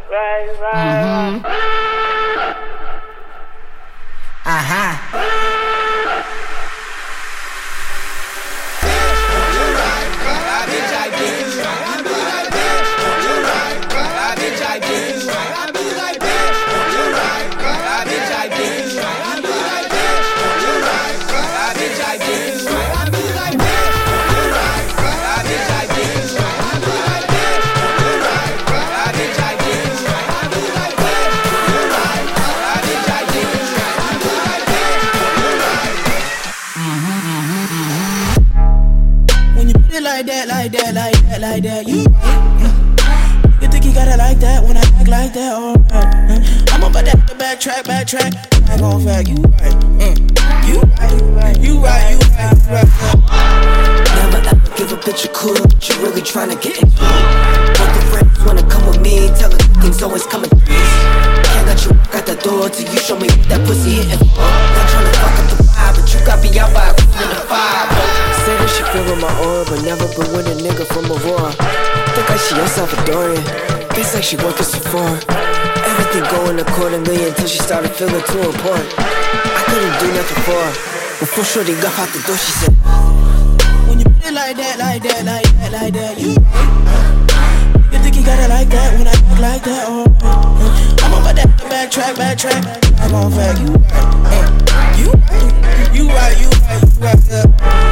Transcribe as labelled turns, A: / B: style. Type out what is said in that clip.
A: right. Like that, you right. You think you got it like that when I act like that, alright. I'm about that to backtrack. I gon' fact, you right. You right.
B: Never ever give a bitch a clue what you really tryna get into. Both the friends wanna come with me, tell her things always coming threes. Can't let you walk out the door till you show me what that pussy hitting for. Not tryna fuck up the vibe, but you got me out by a in the vibe. Say that she feelin' my aura, but never been with a nigga from Aurora. Think like she El Salvadorian, guess like she working Sephora. Everything going accordingly until she started feeling too important. I couldn't do nothing for her. Before shorty got out the door, she said,
A: when you put it like that, you right. You think you got it like that when I act like that, alright. I'm about that to backtrack. I gon' fact, you right. You right.